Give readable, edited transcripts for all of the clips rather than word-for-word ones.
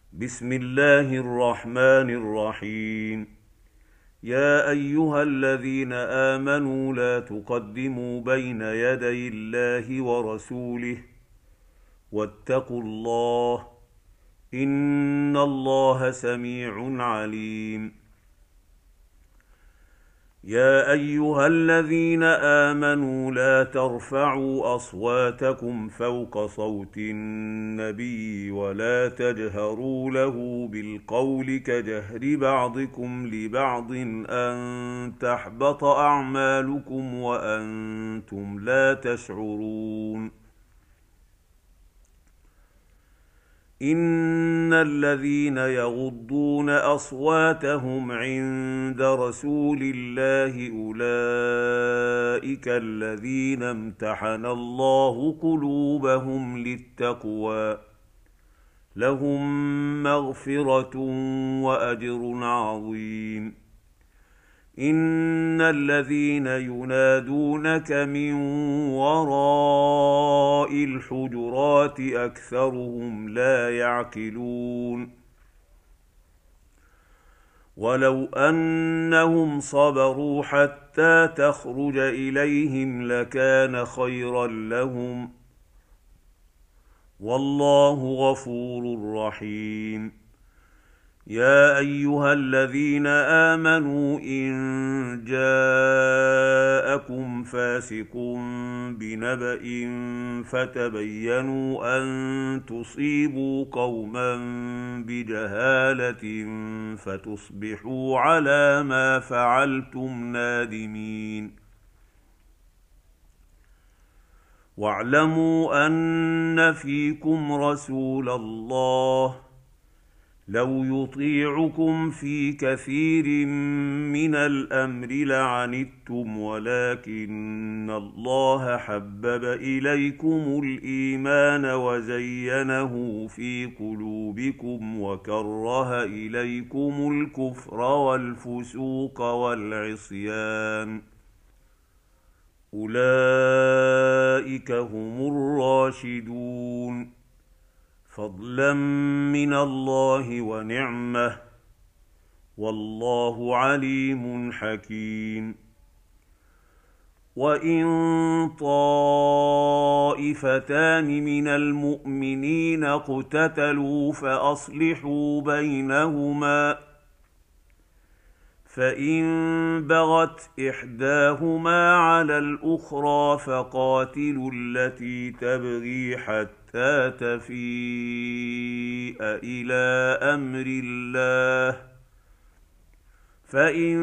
بسم الله الرحمن الرحيم. يا أيها الذين آمنوا لا تقدموا بين يدي الله ورسوله واتقوا الله، إن الله سميع عليم. يا أيها الذين آمنوا لا ترفعوا أصواتكم فوق صوت النبي ولا تجهروا له بالقول كجهر بعضكم لبعض أن تحبط أعمالكم وأنتم لا تشعرون. إن الذين يغضون أصواتهم عند رسول الله أولئك الذين امتحن الله قلوبهم للتقوى، لهم مغفرة وأجر عظيم. إن الذين ينادونك من وراء الحجرات أكثرهم لا يعقلون. ولو أنهم صبروا حتى تخرج إليهم لكان خيرا لهم، والله غفور رحيم. يا أيها الذين آمنوا إن جاءكم فاسق بنبأ فتبينوا أن تصيبوا قوما بجهالة فتصبحوا على ما فعلتم نادمين. واعلموا أن فيكم رسول الله لو يطيعكم في كثير من الأمر لعنتم، ولكن الله حبب إليكم الإيمان وزينه في قلوبكم وكره إليكم الكفر والفسوق والعصيان، أولئك هم الراشدون، فضلا من الله ونعمه، والله عليم حكيم. وإن طائفتان من المؤمنين اقتتلوا فأصلحوا بينهما، فإن بغت إحداهما على الأخرى فقاتلوا التي تبغي حتى تفيء إلى أمر الله، فإن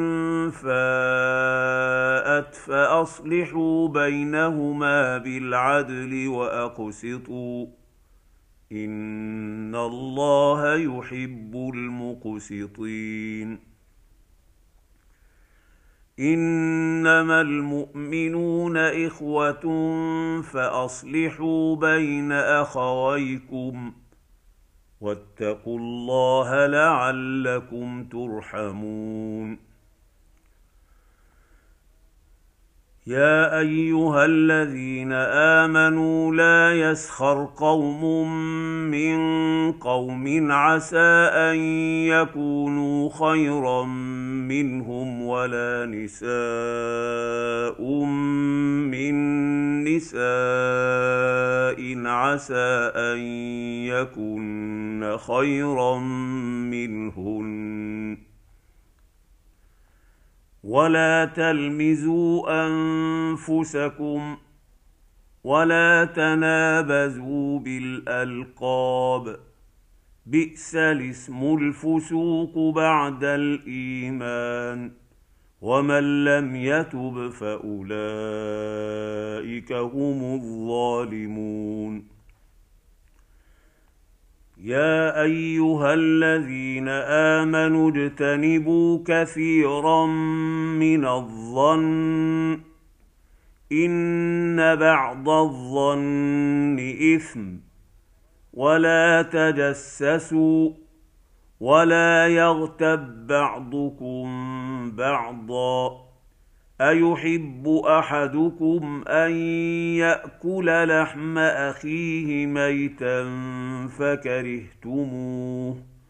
فاءت فأصلحوا بينهما بالعدل وأقسطوا، إن الله يحب المقسطين. إنما المؤمنون إخوة فأصلحوا بين أخويكم، واتقوا الله لعلكم ترحمون. يا أيها الذين آمنوا لا يسخر قوم من قوم عسى أن يكونوا خيرا منهم ولا نساء من نساء عسى أن يكن خيرا منهن، ولا تلمزوا أنفسكم ولا تنابزوا بالألقاب، بئس الاسم الفسوق بعد الإيمان، ومن لم يتب فأولئك هم الظالمون. يا أيها الذين آمنوا اجتنبوا كثيرا من الظن، إن بعض الظن إثم، ولا تجسسوا، ولا يغتب بعضكم بعضا، أيحب أحدكم أن يأكل لحم أخيه ميتا فكرهتموه،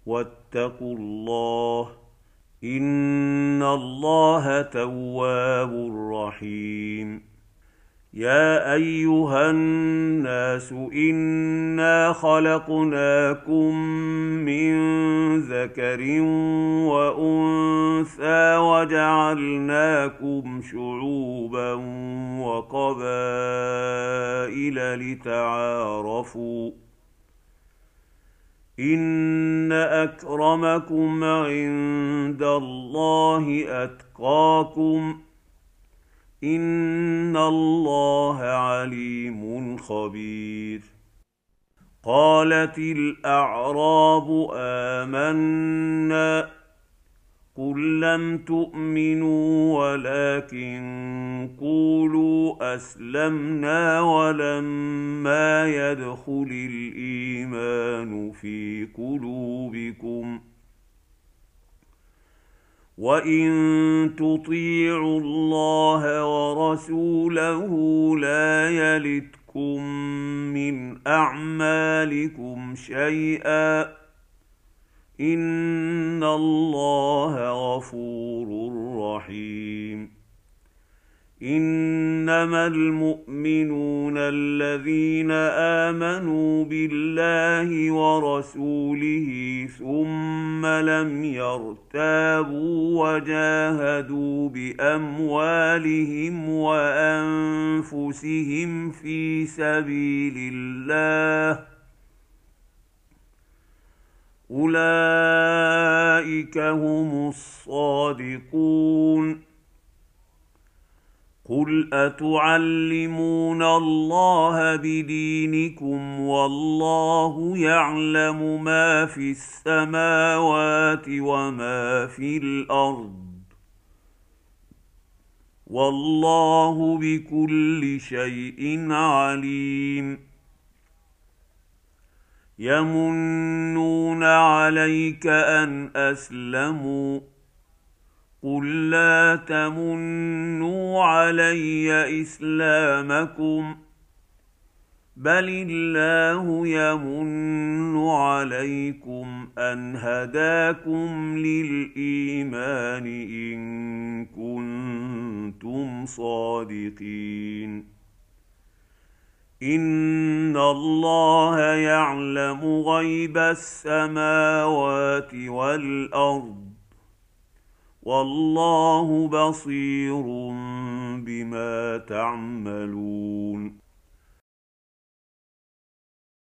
واتقوا الله ان الله تواب رحيم. يا ايها الناس انا خلقناكم من ذكر وانثى وجعلناكم شعوبا وقبائل لتعارفوا ان اكرمكم عند الله اتقاكم ان الله عليم خبير. قالت الاعراب آمنا قل لم تؤمنوا ولكن قولوا اسلمنا ولما يدخل الايمان في قلوبكم وان تطيعوا الله ورسوله لا يلتكم من اعمالكم شيئا ان الله غفور رحيم. انما المؤمنون الذين امنوا بالله ورسوله ثم لم يرتابوا وجاهدوا باموالهم وانفسهم في سبيل الله اولئك هم الصادقون. قل اتعلمون الله بدينكم والله يعلم ما في السماوات وما في الارض والله بكل شيء عليم. يمنون عليك ان اسلموا قل لا تمنوا علي اسلامكم بل الله يمن عليكم ان هداكم للايمان ان كنتم صادقين. ان الله يعلم غيب السماوات والارض والله بصير بما تعملون.